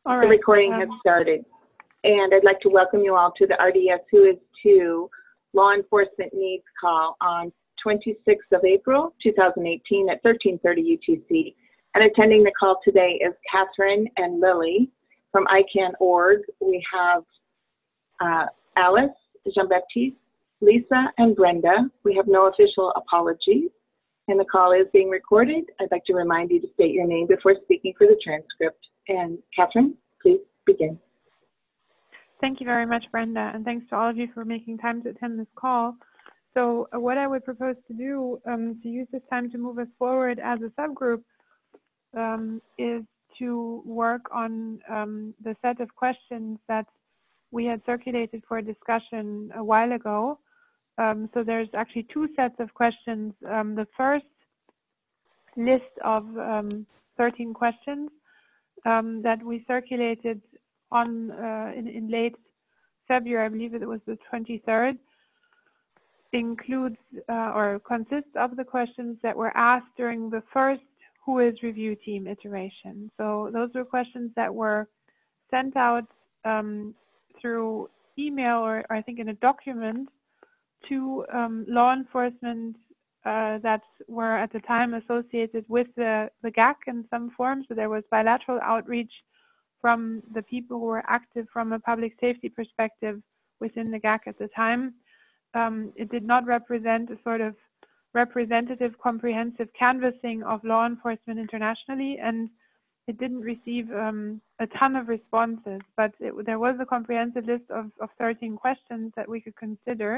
All right. The recording has started. And I'd like to welcome you all to the RDS Who Is 2 Law Enforcement Needs Call on 26th of April, 2018 at 1330 UTC. And attending the call today is Catherine and Lily from ICANN.org. We have Alice, Jean-Baptiste, Lisa, and Brenda. We have no official apologies. And the call is being recorded. I'd like to remind you to state your name before speaking for the transcript. And Catherine, please begin. Thank you very much, Brenda, and thanks to all of you for making time to attend this call. So what I would propose to do to use this time to move us forward as a subgroup is to work on the set of questions that we had circulated for a discussion a while ago. So there's actually two sets of questions. The first list of 13 questions that we circulated on in late February, I believe it was the 23rd, includes or consists of the questions that were asked during the first WHOIS review team iteration. So those were questions that were sent out through email or I think in a document to law enforcement that were at the time associated with the GAC in some form. So there was bilateral outreach from the people who were active from a public safety perspective within the GAC at the time. It did not represent a sort of representative, comprehensive canvassing of law enforcement internationally, and it didn't receive a ton of responses, but there was a comprehensive list of 13 questions that we could consider.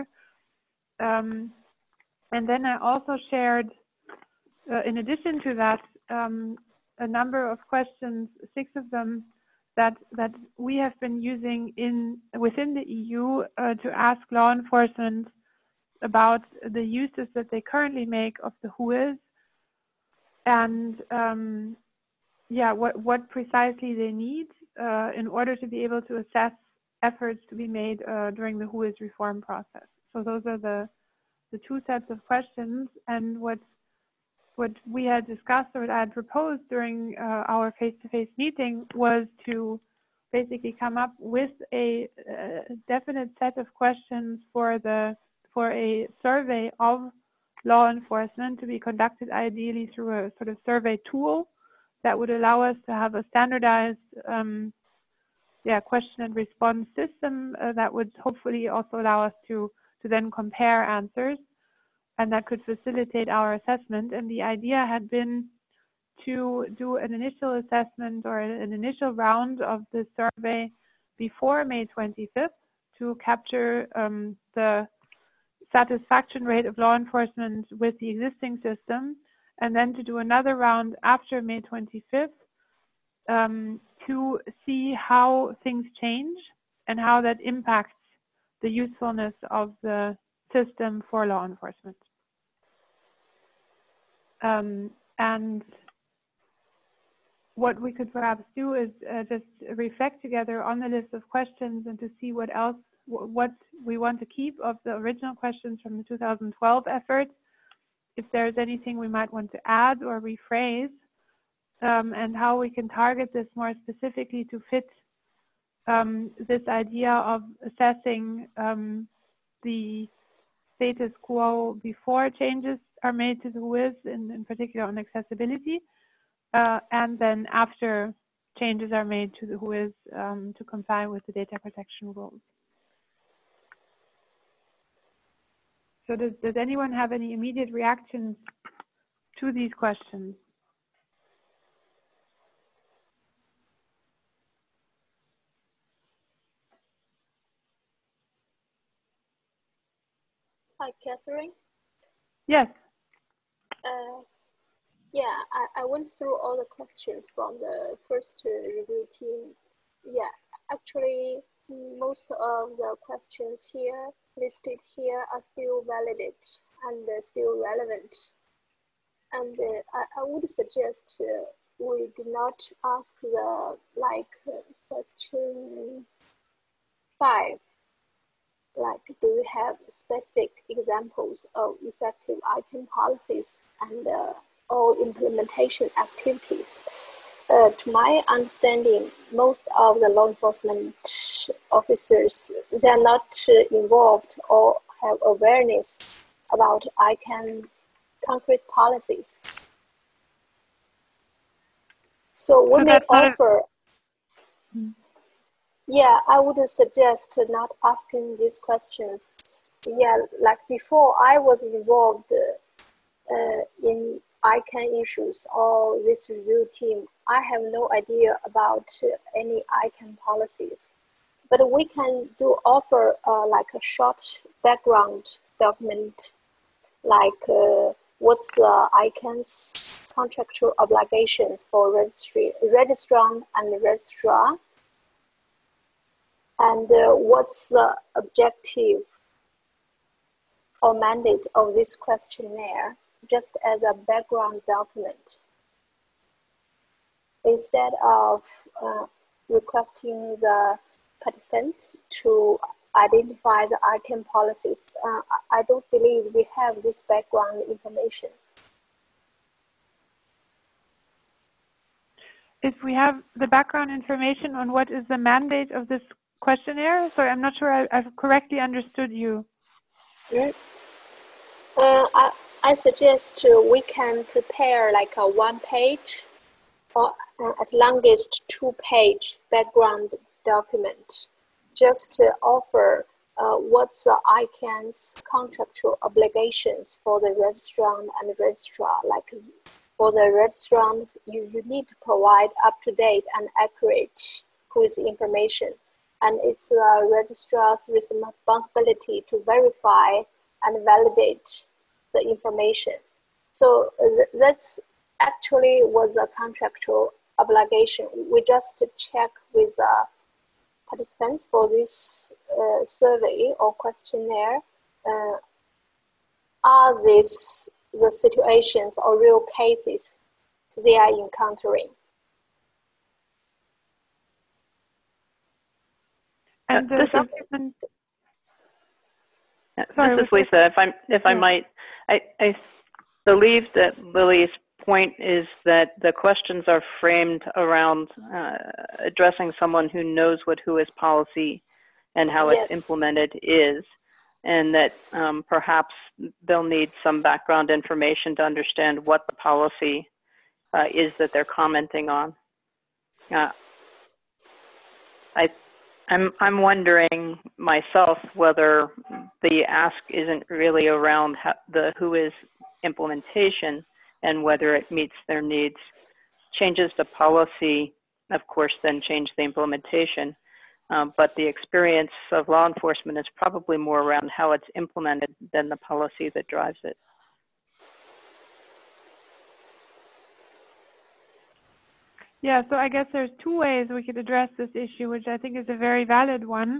And then I also shared, in addition to that, a number of questions, 6 of them, that we have been using within the EU to ask law enforcement about the uses that they currently make of the WHOIS and what precisely they need in order to be able to assess efforts to be made during the WHOIS reform process. So those are the two sets of questions, and what we had discussed or what I had proposed during our face-to-face meeting was to basically come up with a definite set of questions for a survey of law enforcement to be conducted ideally through a sort of survey tool that would allow us to have a standardized question and response system that would hopefully also allow us to then compare answers, and that could facilitate our assessment. And the idea had been to do an initial assessment or an initial round of the survey before May 25th to capture the satisfaction rate of law enforcement with the existing system, and then to do another round after May 25th to see how things change and how that impacts the usefulness of the system for law enforcement. And what we could perhaps do is just reflect together on the list of questions and to see what we want to keep of the original questions from the 2012 effort, if there's anything we might want to add or rephrase, and how we can target this more specifically to fit this idea of assessing the status quo before changes are made to the WHOIS, in particular on accessibility, and then after changes are made to the WHOIS to comply with the data protection rules. So does anyone have any immediate reactions to these questions? Hi, Catherine. Yes. I went through all the questions from the first review team. Yeah, actually, most of the questions here listed here are still valid and still relevant. And I would suggest we do not ask the question 5. Like, do you have specific examples of effective ICANN policies and or implementation activities? To my understanding, most of the law enforcement officers, they're not involved or have awareness about ICANN concrete policies. So we may offer, yeah, I would suggest not asking these questions. Yeah, like before I was involved in ICANN issues or this review team, I have no idea about any ICANN policies. But we can offer like a short background document, like what's ICANN's contractual obligations for registrant and registrar, and what's the objective or mandate of this questionnaire, just as a background document, instead of requesting the participants to identify the ICANN policies. I don't believe they have this background information. If we have the background information on what is the mandate of this questionnaire, sorry, I'm not sure I've correctly understood you. I suggest we can prepare like a 1-page or at longest 2-page background document, just to offer what's the ICANN's contractual obligations for the registrant and registrar. Like for the registrants, you need to provide up-to-date and accurate quiz information, and it's the registrar's responsibility to verify and validate the information. So that's actually was a contractual obligation. We just check with participants for this survey or questionnaire. Are these the situations or real cases they are encountering? And the document. This is Lisa. If I might, I believe that Lily's point is that the questions are framed around addressing someone who knows what WHOIS policy and how it's implemented is, and that perhaps they'll need some background information to understand what the policy is that they're commenting on. I'm wondering myself whether the ask isn't really around the WHOIS implementation and whether it meets their needs. Changes to policy, of course, then change the implementation. But the experience of law enforcement is probably more around how it's implemented than the policy that drives it. Yeah, so I guess there's two ways we could address this issue, which I think is a very valid one.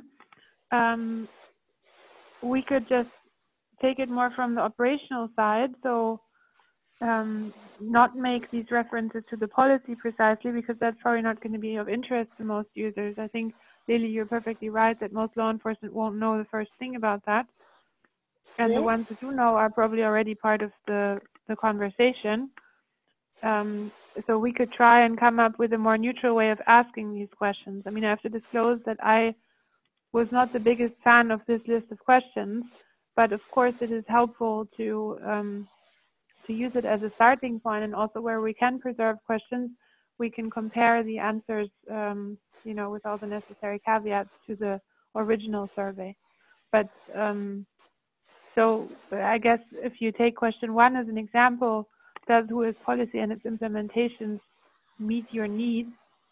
We could just take it more from the operational side, so not make these references to the policy precisely, because that's probably not going to be of interest to most users. I think, Lily, you're perfectly right that most law enforcement won't know the first thing about that. And the ones who do know are probably already part of the conversation. So we could try and come up with a more neutral way of asking these questions. I mean, I have to disclose that I was not the biggest fan of this list of questions, but of course it is helpful to use it as a starting point, and also where we can preserve questions, we can compare the answers, you know, with all the necessary caveats to the original survey. But so I guess if you take question 1 as an example, does WHOIS policy and its implementations meet your needs?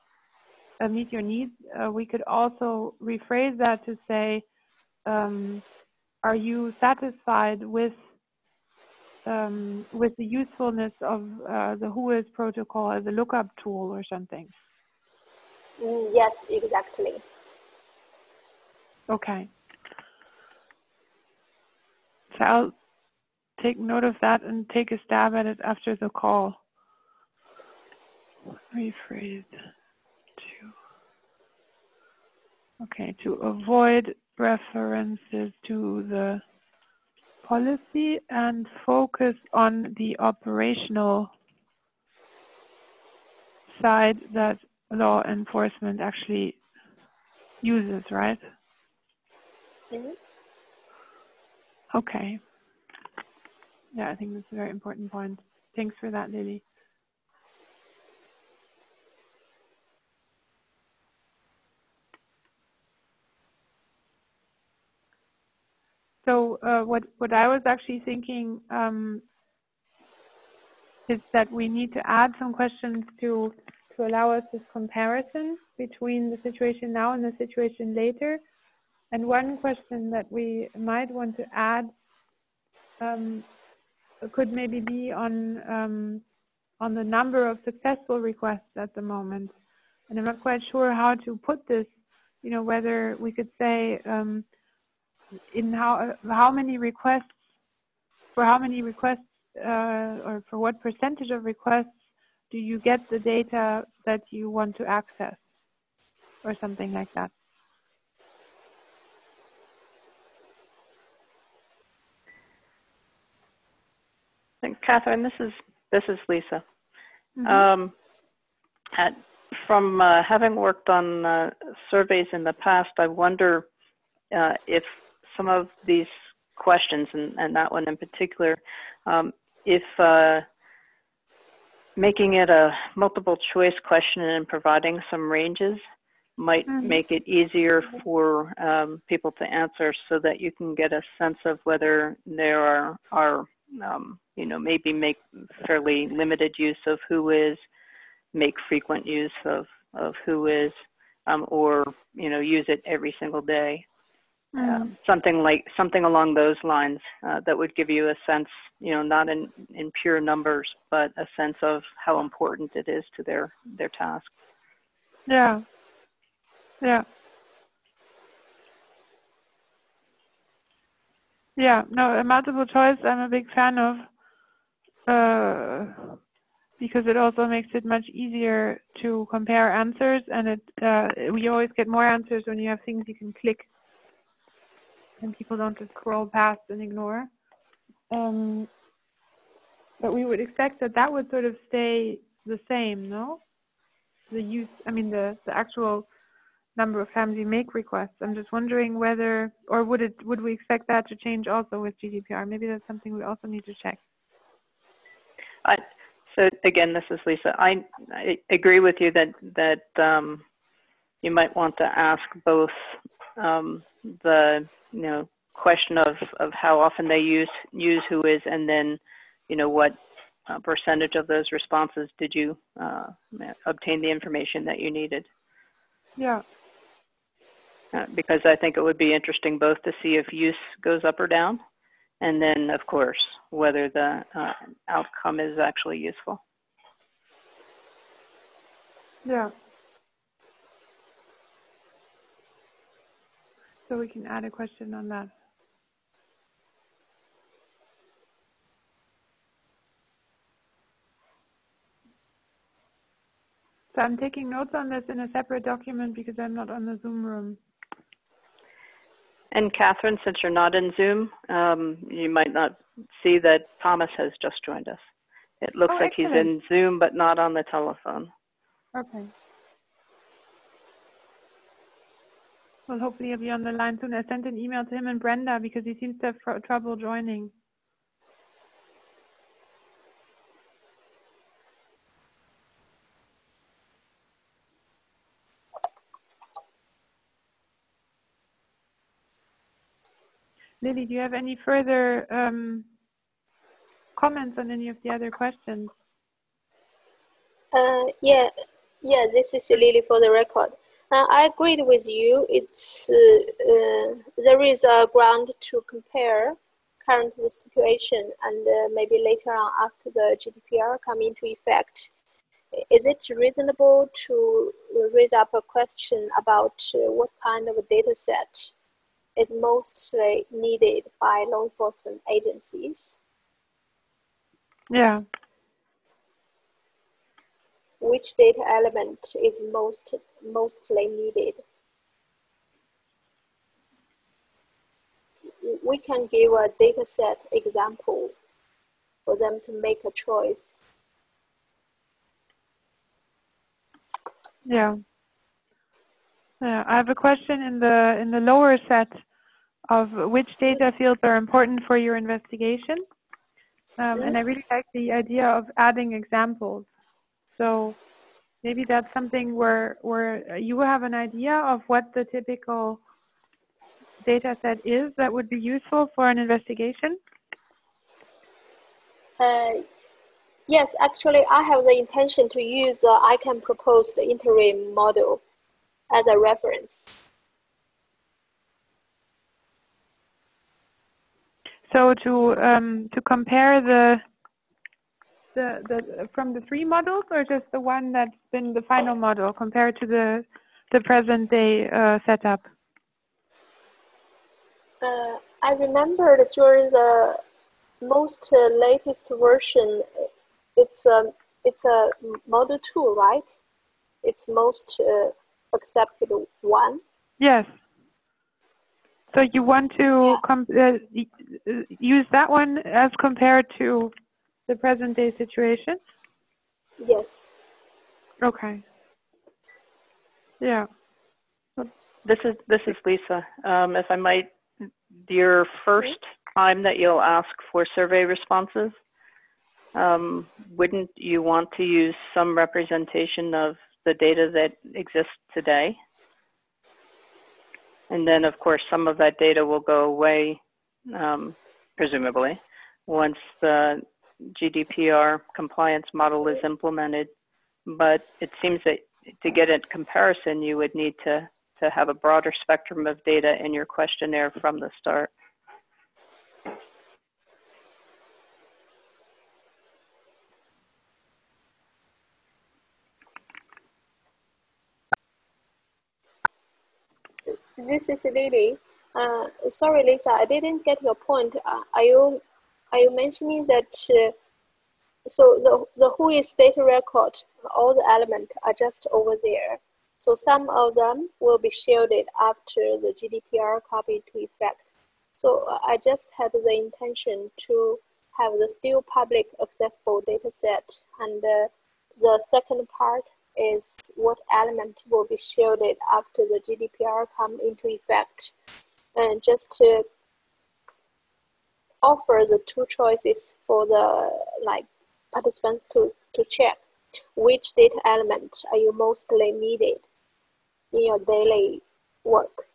We could also rephrase that to say, are you satisfied with the usefulness of the WHOIS protocol as a lookup tool or something? Yes, exactly. Okay. So I'll take note of that and take a stab at it after the call. Rephrase to avoid references to the policy and focus on the operational side that law enforcement actually uses, right? Mm-hmm. Okay. Yeah, I think that's a very important point. Thanks for that, Lily. So what I was actually thinking is that we need to add some questions to allow us this comparison between the situation now and the situation later. And one question that we might want to add could maybe be on the number of successful requests at the moment. And I'm not quite sure how to put this, you know, whether we could say in how many requests, for how many requests or for what percentage of requests do you get the data that you want to access, or something like that. And Catherine, this is Lisa. Mm-hmm. From having worked on surveys in the past, I wonder if some of these questions, and that one in particular, if making it a multiple choice question and providing some ranges might make it easier for people to answer, so that you can get a sense of whether there are you know, maybe make fairly limited use of who is, make frequent use of who is, or, you know, use it every single day. Something along those lines that would give you a sense, you know, not in pure numbers, but a sense of how important it is to their task. Yeah. Yeah. Yeah. No, a multiple choice I'm a big fan of because it also makes it much easier to compare answers, and we always get more answers when you have things you can click and people don't just scroll past and ignore. But we would expect that would sort of stay the same, no? The use, I mean, the actual number of times you make requests. I'm just wondering whether, or would we expect that to change also with GDPR? Maybe that's something we also need to check. So again, this is Lisa. I agree with you that you might want to ask both the, you know, question of how often they use who is, and then, you know, what percentage of those responses did you obtain the information that you needed. Yeah. Because I think it would be interesting both to see if use goes up or down, and then, of course, whether the outcome is actually useful. Yeah. So we can add a question on that. So I'm taking notes on this in a separate document because I'm not on the Zoom room. And Catherine, since you're not in Zoom, you might not see that Thomas has just joined us. It looks like he's in Zoom, but not on the telephone. Okay. Well, hopefully he'll be on the line soon. I sent an email to him and Brenda because he seems to have trouble joining. Lily, do you have any further comments on any of the other questions? Yeah, this is Lily for the record. I agreed with you. It's there is a ground to compare current situation and maybe later on after the GDPR come into effect. Is it reasonable to raise up a question about what kind of a data set is mostly needed by law enforcement agencies? Yeah. Which data element is mostly needed? We can give a data set example for them to make a choice. Yeah. Yeah. I have a question in the lower set of which data fields are important for your investigation. And I really like the idea of adding examples. So maybe that's something where you have an idea of what the typical data set is that would be useful for an investigation? Yes, actually, I have the intention to use the ICANN proposed interim model as a reference. So to compare the from the three models, or just the one that's been the final model compared to the present day setup? I remember that during the most latest version, it's a model 2, right? It's most accepted one. Yes. So you want to use that one as compared to the present day situation? Yes. Okay. Yeah. This is Lisa. If I might, your first time that you'll ask for survey responses, wouldn't you want to use some representation of the data that exists today? And then, of course, some of that data will go away, presumably, once the GDPR compliance model is implemented. But it seems that to get a comparison, you would need to have a broader spectrum of data in your questionnaire from the start. This is Lily. Sorry, Lisa, I didn't get your point. Are you mentioning that? So the WHOIS data record, all the elements are just over there. So some of them will be shielded after the GDPR come into effect. So I just had the intention to have the still public accessible data set, and the second part is what element will be shielded after the GDPR come into effect, and just to offer the two choices for the participants to check which data element are you mostly needed in your daily work.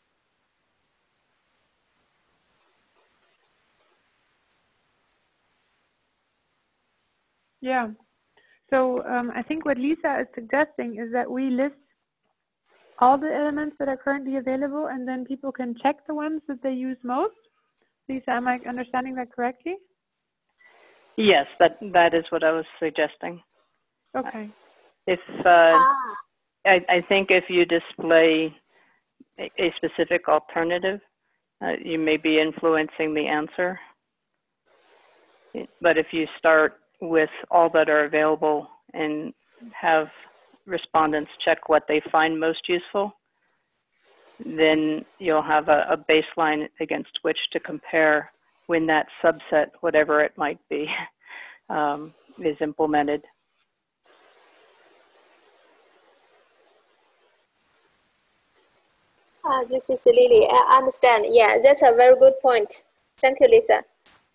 Yeah. So I think what Lisa is suggesting is that we list all the elements that are currently available, and then people can check the ones that they use most. Lisa, am I understanding that correctly? Yes, that is what I was suggesting. Okay. If I think if you display a specific alternative, you may be influencing the answer. But if you start with all that are available and have respondents check what they find most useful, then you'll have a baseline against which to compare when that subset, whatever it might be, is implemented. This is Lily. I understand. Yeah, that's a very good point. Thank you, Lisa.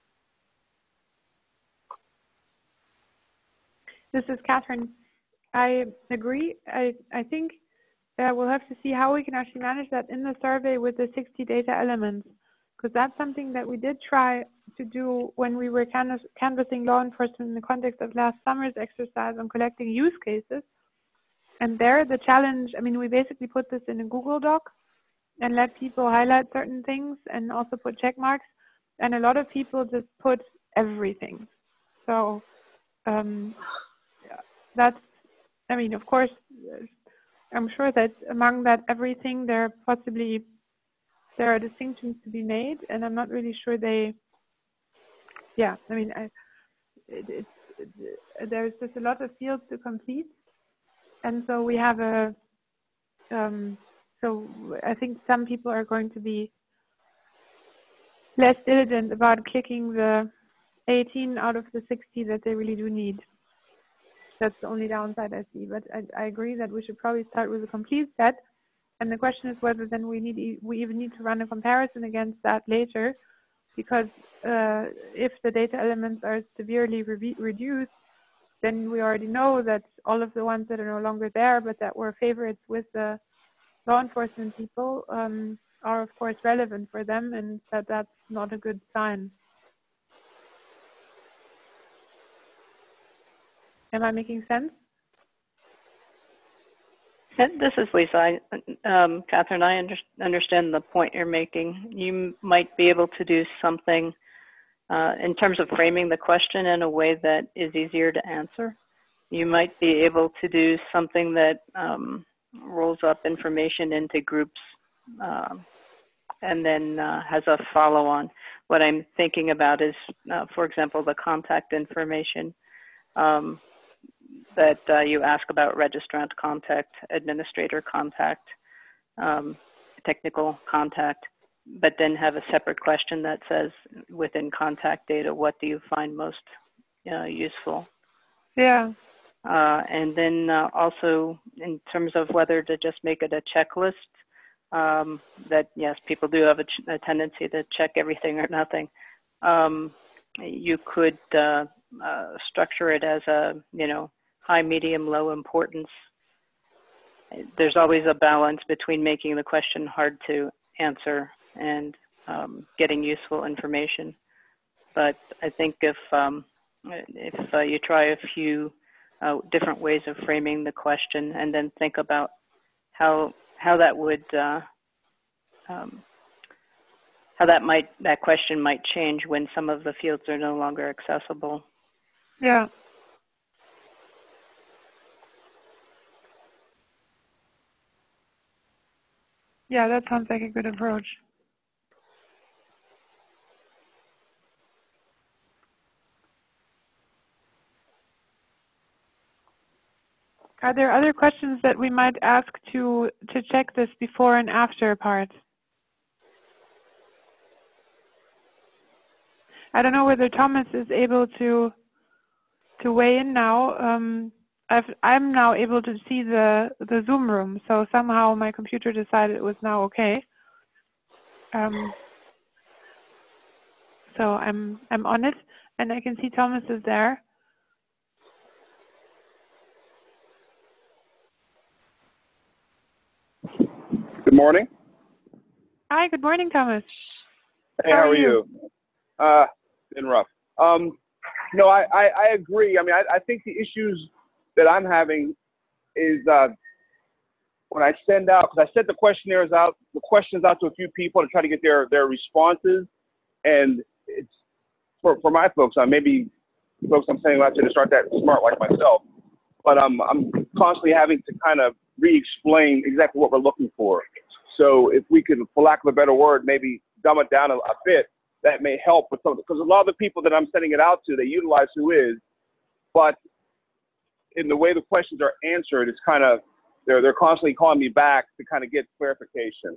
This is Catherine. I agree. I think we'll have to see how we can actually manage that in the survey with the 60 data elements, because that's something that we did try to do when we were canvassing law enforcement in the context of last summer's exercise on collecting use cases. And there, the challenge, I mean, we basically put this in a Google Doc and let people highlight certain things and also put check marks. And a lot of people just put everything. So that's, I mean, of course, I'm sure that among that everything, there are distinctions to be made, and I'm not really sure they, yeah, I mean, there's just a lot of fields to complete. And so we have so I think some people are going to be less diligent about clicking the 18 out of the 60 that they really do need. That's the only downside I see. But I agree that we should probably start with a complete set. And the question is whether then we even need to run a comparison against that later, because if the data elements are severely reduced, then we already know that all of the ones that are no longer there, but that were favorites with the law enforcement people, are of course relevant for them, and that's not a good sign. Am I making sense? This is Lisa. Catherine, I understand the point you're making. You might be able to do something in terms of framing the question in a way that is easier to answer. You might be able to do something that rolls up information into groups and then has a follow-on. What I'm thinking about is, for example, the contact information that you ask about: registrant contact, administrator contact, technical contact, but then have a separate question that says, within contact data, what do you find most useful? Yeah. And then also in terms of whether to just make it a checklist, that yes, people do have a tendency to check everything or nothing. You could structure it as a, high, medium, low importance. There's always a balance between making the question hard to answer and getting useful information. But I think if you try a few different ways of framing the question, and then think about how that would that question might change when some of the fields are no longer accessible. Yeah. Yeah, that sounds like a good approach. Are there other questions that we might ask to check this before and after part? I don't know whether Thomas is able to weigh in now. I'm now able to see the Zoom room, so somehow my computer decided it was now okay. So I'm on it, and I can see Thomas is there. Good morning. Hi, good morning, Thomas. Hey, how are you? Been rough. No, I agree. I mean, I think the issues that I'm having is when I send out, because I sent the questions out to a few people to try to get their responses, and it's for my folks. Maybe folks I'm sending out to just aren't that smart like myself, but I'm constantly having to kind of re-explain exactly what we're looking for. So if we could, for lack of a better word, maybe dumb it down a bit, that may help with some, because a lot of the people that I'm sending it out to, they utilize WHOIS, but in the way the questions are answered, it's kind of, they're constantly calling me back to kind of get clarification.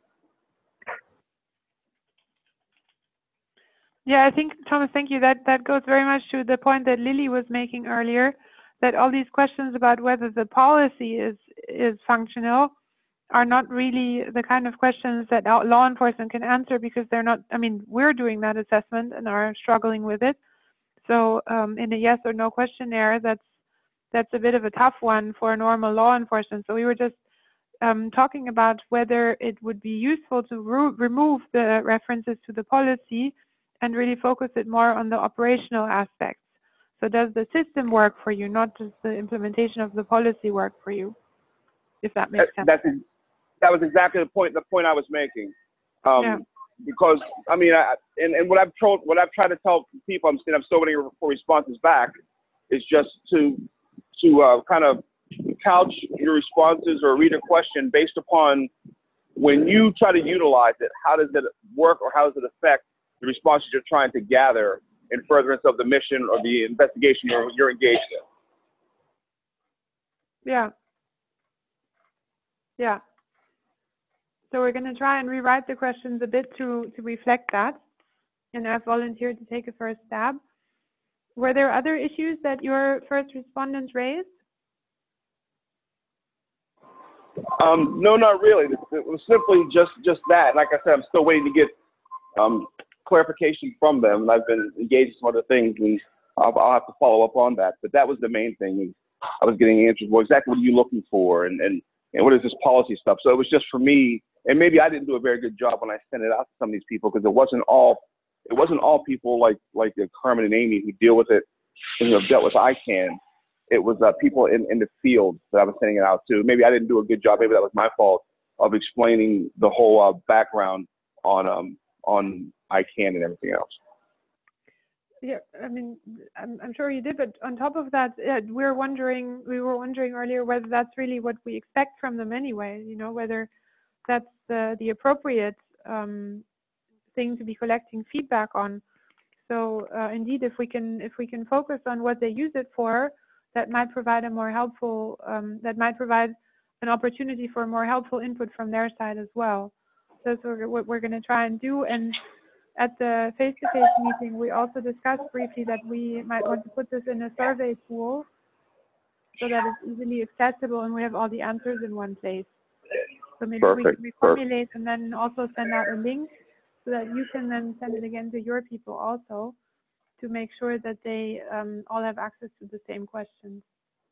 Yeah, I think, Thomas, thank you. That goes very much to the point that Lily was making earlier, that all these questions about whether the policy is functional are not really the kind of questions that law enforcement can answer, because they're not, I mean, we're doing that assessment and are struggling with it. So in a yes or no questionnaire, that's a bit of a tough one for normal law enforcement. So we were just talking about whether it would be useful to remove the references to the policy and really focus it more on the operational aspects. So does the system work for you, not just the implementation of the policy work for you, if that makes sense? That was exactly the point I was making. Yeah. Because I mean, what I've tried to tell people, I'm still waiting for responses back, is just to kind of couch your responses or read a question based upon when you try to utilize it, how does it work or how does it affect the responses you're trying to gather in furtherance of the mission or the investigation you're engaged in. Yeah. Yeah. So we're going to try and rewrite the questions a bit to reflect that. And I've volunteered to take a first stab. Were there other issues that your first respondents raised? No, not really. It was simply just that. Like I said, I'm still waiting to get clarification from them, and I've been engaged in some other things, and I'll have to follow up on that. But that was the main thing. I was getting answers. Well, exactly what are you looking for, and what is this policy stuff? So it was just for me, and maybe I didn't do a very good job when I sent it out to some of these people, because it wasn't all people like Carmen and Amy who deal with it and who have dealt with ICANN. It was people in the field that I was sending it out to. Maybe I didn't do a good job. Maybe that was my fault of explaining the whole background on ICANN and everything else. Yeah, I mean, I'm sure you did, but on top of that, we were wondering earlier whether that's really what we expect from them anyway. You know, whether that's the appropriate thing to be collecting feedback on. So indeed, if we can focus on what they use it for, that might provide a more helpful, that might provide an opportunity for more helpful input from their side as well. So that's what we're going to try and do. And at the face-to-face meeting, we also discussed briefly that we might want to put this in a survey tool so that it's easily accessible and we have all the answers in one place. So maybe we can reformulate and then also send out a link so that you can then send it again to your people also, to make sure that they all have access to the same questions.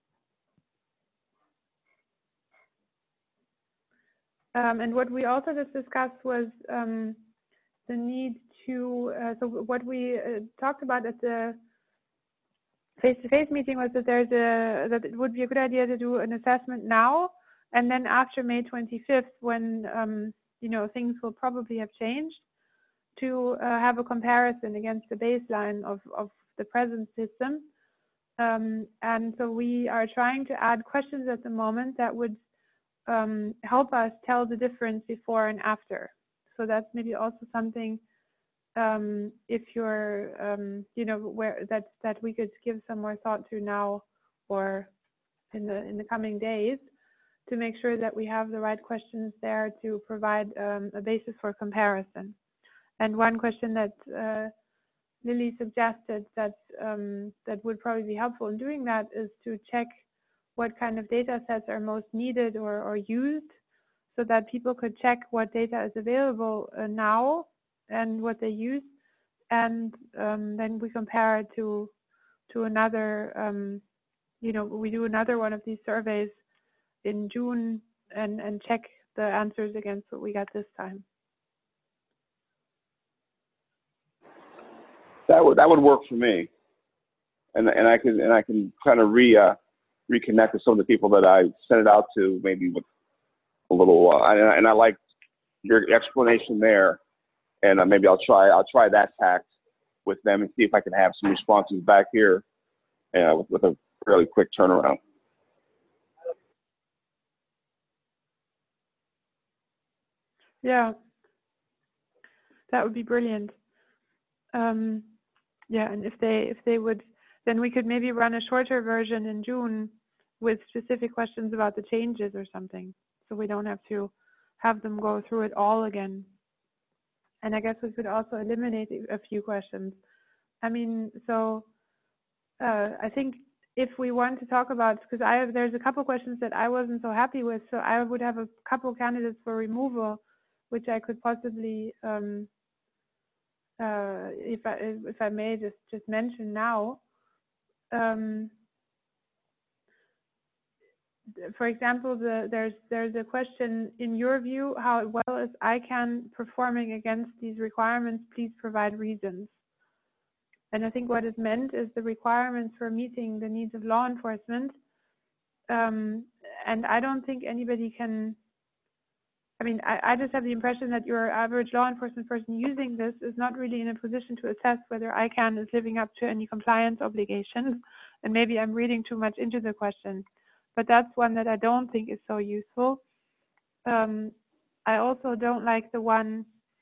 And what we also just discussed was the need to, so what we talked about at the face-to-face meeting was that that it would be a good idea to do an assessment now, and then after May 25th, when you know, things will probably have changed, to have a comparison against the baseline of the present system. And so we are trying to add questions at the moment that would help us tell the difference before and after. So that's maybe also something, if you're, you know, where that we could give some more thought to now or in the coming days, to make sure that we have the right questions there to provide a basis for comparison. And one question that Lily suggested that that would probably be helpful in doing that is to check what kind of data sets are most needed or used, so that people could check what data is available now and what they use, and then we compare it to another, you know, we do another one of these surveys in June and check the answers against what we got this time. That would work for me, and I can kind of reconnect with some of the people that I sent it out to, maybe with a little and I like your explanation there, and maybe I'll try that tact with them and see if I can have some responses back here with a fairly quick turnaround. Yeah, that would be brilliant. Yeah, and if they would, then we could maybe run a shorter version in June with specific questions about the changes or something, so we don't have to have them go through it all again. And I guess we could also eliminate a few questions. I mean, so I think if we want to talk about, because there's a couple questions that I wasn't so happy with, so I would have a couple candidates for removal, which I could possibly, if I may just mention now. For example, there's a question: in your view, how well is ICANN performing against these requirements? Please provide reasons. And I think what is meant is the requirements for meeting the needs of law enforcement. And I don't think anybody can, I mean, I just have the impression that your average law enforcement person using this is not really in a position to assess whether ICANN is living up to any compliance obligations. And maybe I'm reading too much into the question, but that's one that I don't think is so useful. I also don't like the one,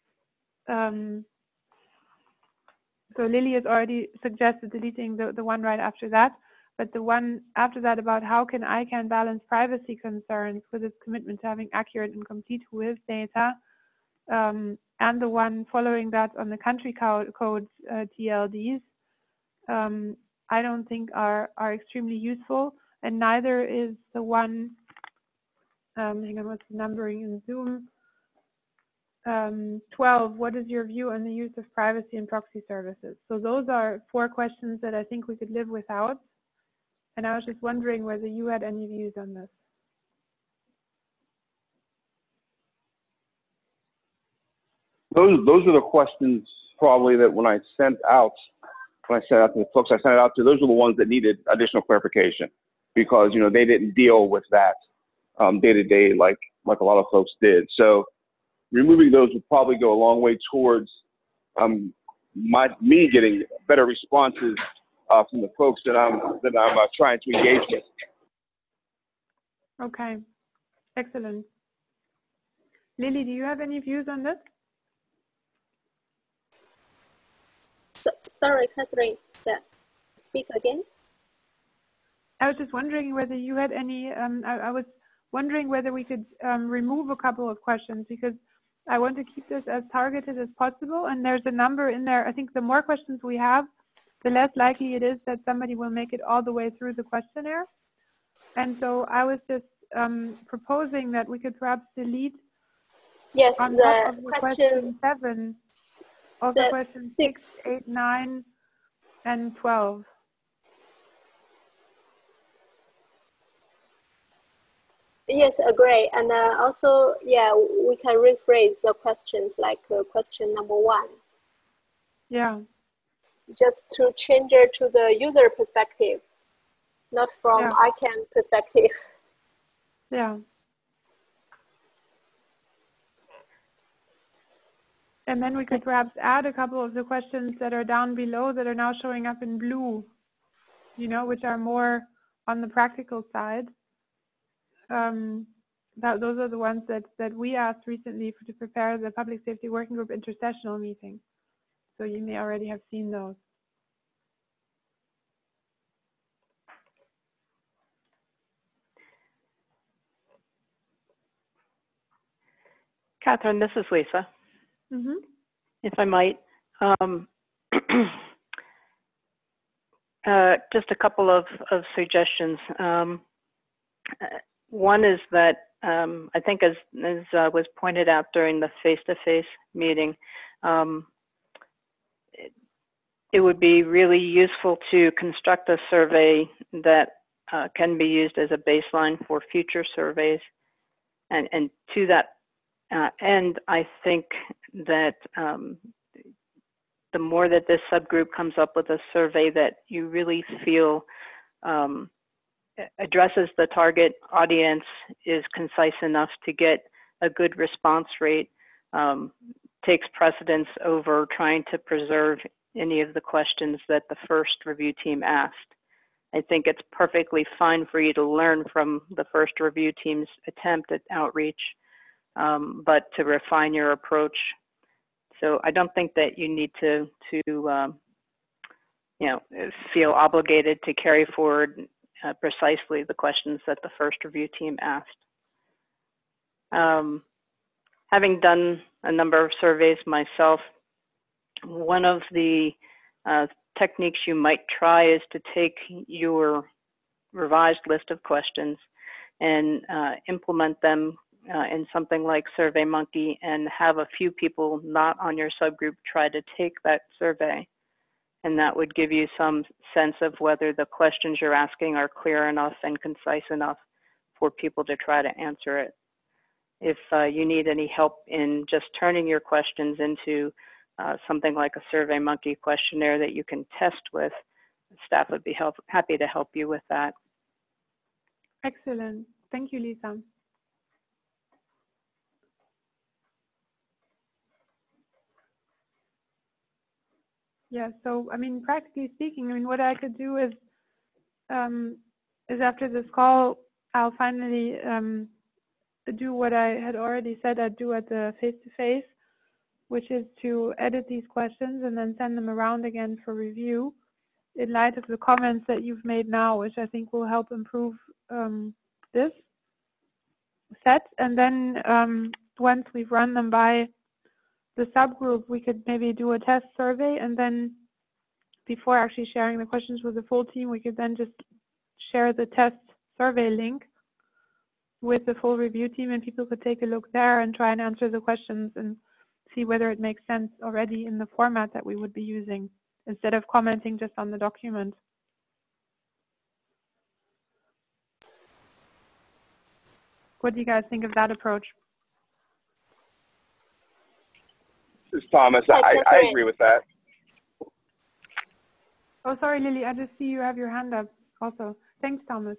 so Lily has already suggested deleting the one right after that, but the one after that about how can ICANN balance privacy concerns with its commitment to having accurate and complete WIS data, and the one following that on the country codes TLDs, I don't think are extremely useful, and neither is the one, hang on, what's the numbering in Zoom? 12, what is your view on the use of privacy and proxy services? So those are 4 questions that I think we could live without. And I was just wondering whether you had any views on this. Those are the questions probably that when I sent out to the folks I sent it out to, those are the ones that needed additional clarification, because, you know, they didn't deal with that day to day like a lot of folks did. So removing those would probably go a long way towards me getting better responses from the folks that I'm trying to engage with. Okay, excellent. Lily, do you have any views on this? Sorry, Catherine, yeah. Speak again. I was just wondering whether you had any, I was wondering whether we could remove a couple of questions, because I want to keep this as targeted as possible, and there's a number in there. I think the more questions we have, the less likely it is that somebody will make it all the way through the questionnaire. And so I was just proposing that we could perhaps delete on top of the question 7, also questions 6, 8, 9, and 12. Yes, agree. And also, yeah, we can rephrase the questions like question number 1. Yeah. Just to change it to the user perspective, not from ICANN perspective. Yeah. And then we could perhaps add a couple of the questions that are down below that are now showing up in blue, you know, which are more on the practical side. Those are the ones that we asked recently to prepare the Public Safety Working Group intersessional meeting. So you may already have seen those. Catherine, this is Lisa. Mm-hmm. If I might, just a couple of suggestions. One is that I think, as was pointed out during the face-to-face meeting, it would be really useful to construct a survey that can be used as a baseline for future surveys. And to that end, I think that the more that this subgroup comes up with a survey that you really feel addresses the target audience, is concise enough to get a good response rate, takes precedence over trying to preserve any of the questions that the first review team asked. I think it's perfectly fine for you to learn from the first review team's attempt at outreach, but to refine your approach. So I don't think that you need to you know, feel obligated to carry forward precisely the questions that the first review team asked. Having done a number of surveys myself, one of the techniques you might try is to take your revised list of questions and implement them in something like SurveyMonkey, and have a few people not on your subgroup try to take that survey. And that would give you some sense of whether the questions you're asking are clear enough and concise enough for people to try to answer it. If you need any help in just turning your questions into something like a SurveyMonkey questionnaire that you can test with, staff would be happy to help you with that. Excellent. Thank you, Lisa. Yeah, so I mean, practically speaking, I mean, what I could do is after this call, I'll finally do what I had already said I'd do at the face-to-face, which is to edit these questions and then send them around again for review in light of the comments that you've made now, which I think will help improve this set. And then once we've run them by the subgroup, we could maybe do a test survey and then before actually sharing the questions with the full team, we could then just share the test survey link with the full review team, and people could take a look there and try and answer the questions and see whether it makes sense already in the format that we would be using, instead of commenting just on the document. What do you guys think of that approach? This is Thomas. I agree with that. Oh, sorry, Lily, I just see you have your hand up also. Thanks, Thomas.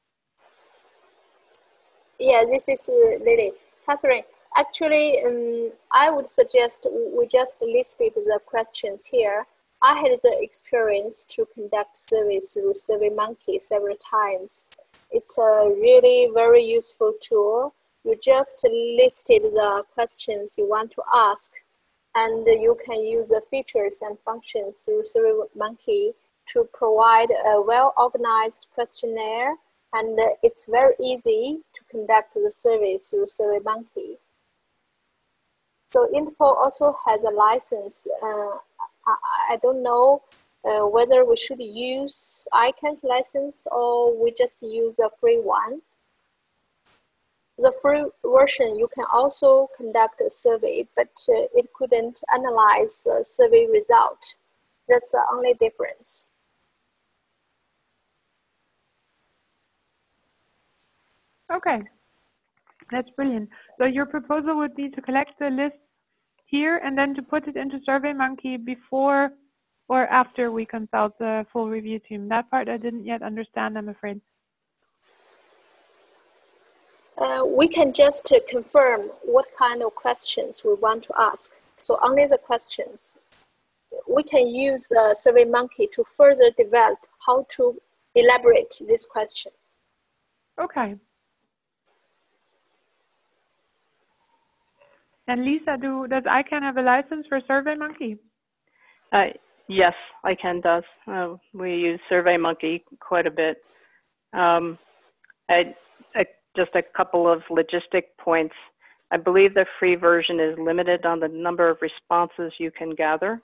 Yeah, this is Lily. Catherine, actually, I would suggest we just listed the questions here. I had the experience to conduct surveys through SurveyMonkey several times. It's a really very useful tool. You just listed the questions you want to ask, and you can use the features and functions through SurveyMonkey to provide a well-organized questionnaire, and it's very easy to conduct the survey through SurveyMonkey. So Interpol also has a license. I don't know whether we should use ICANN's license or we just use a free one. The free version, you can also conduct a survey, but it couldn't analyze the survey result. That's the only difference. Okay, that's brilliant. So your proposal would be to collect the list here and then to put it into SurveyMonkey before or after we consult the full review team. That part I didn't yet understand, I'm afraid. We can just confirm what kind of questions we want to ask. So only the questions. We can use SurveyMonkey to further develop how to elaborate this question. Okay. And Lisa, does ICANN have a license for SurveyMonkey? Yes, ICANN does. We use SurveyMonkey quite a bit. Just a couple of logistic points. I believe the free version is limited on the number of responses you can gather.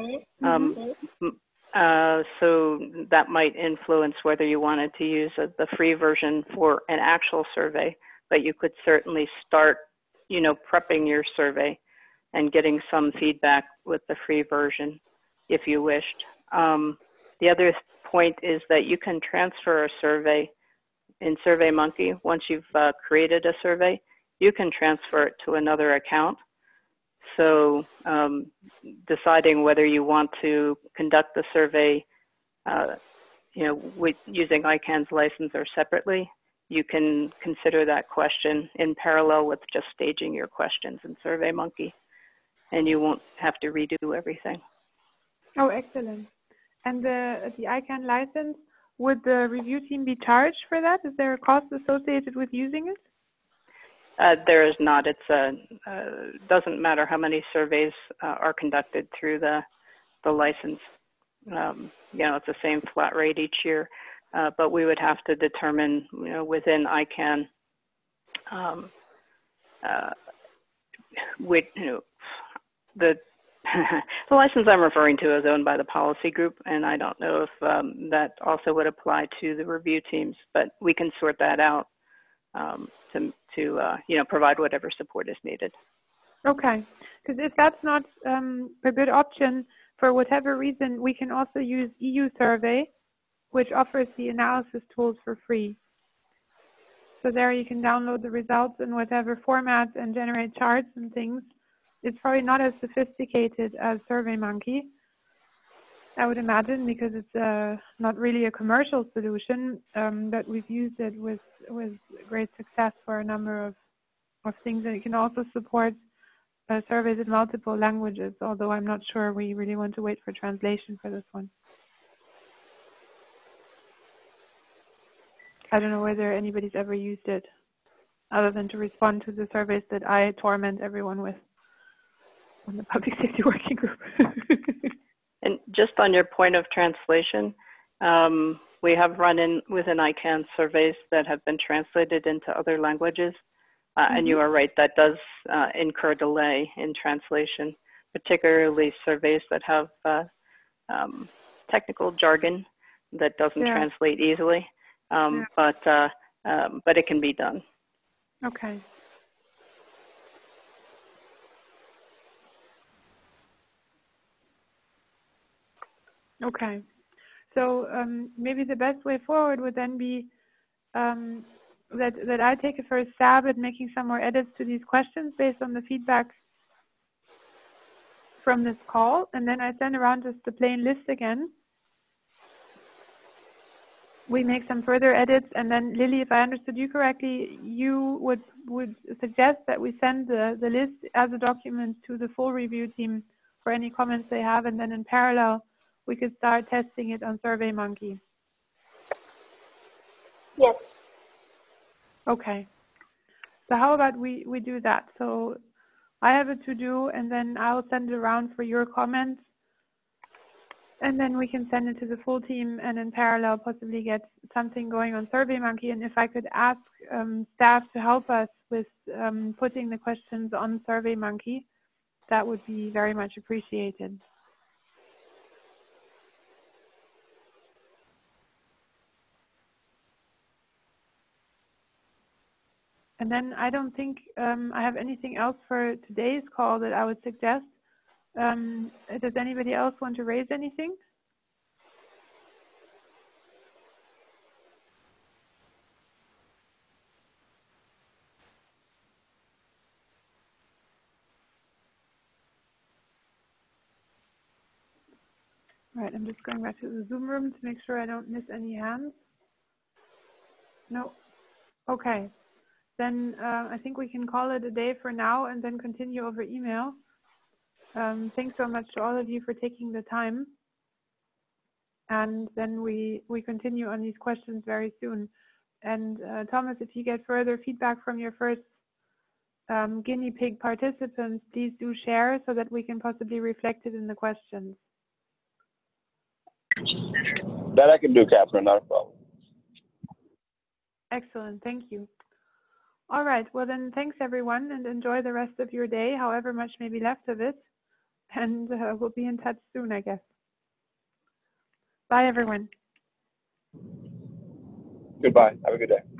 So that might influence whether you wanted to use the free version for an actual survey, but you could certainly start, prepping your survey and getting some feedback with the free version if you wished. The other point is that you can transfer a survey in SurveyMonkey. Once you've created a survey, you can transfer it to another account. So deciding whether you want to conduct the survey, with using ICANN's license or separately, you can consider that question in parallel with just staging your questions in SurveyMonkey, and you won't have to redo everything. Oh, excellent. And the ICANN license, would the review team be charged for that? Is there a cost associated with using it? There is not. It's doesn't matter how many surveys are conducted through the license. It's the same flat rate each year, but we would have to determine, within ICANN, the license I'm referring to is owned by the policy group, and I don't know if that also would apply to the review teams, but we can sort that out to provide whatever support is needed. Okay, because if that's not a good option for whatever reason, we can also use EU Survey, which offers the analysis tools for free. So there you can download the results in whatever format and generate charts and things. It's probably not as sophisticated as SurveyMonkey, I would imagine, because it's not really a commercial solution, but we've used it with great success for a number of things. And it can also support surveys in multiple languages, although I'm not sure we really want to wait for translation for this one. I don't know whether anybody's ever used it, other than to respond to the surveys that I torment everyone with on the Public Safety Working Group. And just on your point of translation, we have run in within ICANN surveys that have been translated into other languages. And you are right, that does incur delay in translation, particularly surveys that have technical jargon that doesn't Yeah. translate easily, but it can be done. Okay. Okay. So maybe the best way forward would then be that I take a first stab at making some more edits to these questions based on the feedback from this call, and then I send around just the plain list again. We make some further edits, and then Lily, if I understood you correctly, you would suggest that we send the list as a document to the full review team for any comments they have, and then in parallel we could start testing it on SurveyMonkey. Yes. Okay. So how about we do that? So I have a to-do, and then I'll send it around for your comments, and then we can send it to the full team, and in parallel possibly get something going on SurveyMonkey. And if I could ask staff to help us with putting the questions on SurveyMonkey, that would be very much appreciated. And then I don't think I have anything else for today's call that I would suggest. Does anybody else want to raise anything? All right, I'm just going back to the Zoom room to make sure I don't miss any hands. No. Okay. Then I think we can call it a day for now and then continue over email. Thanks so much to all of you for taking the time. And then we continue on these questions very soon. And Thomas, if you get further feedback from your first guinea pig participants, please do share so that we can possibly reflect it in the questions. That I can do, Catherine, not a problem. Excellent, thank you. All right, well then thanks everyone, and enjoy the rest of your day, however much may be left of it. And we'll be in touch soon, I guess. Bye everyone. Goodbye, have a good day.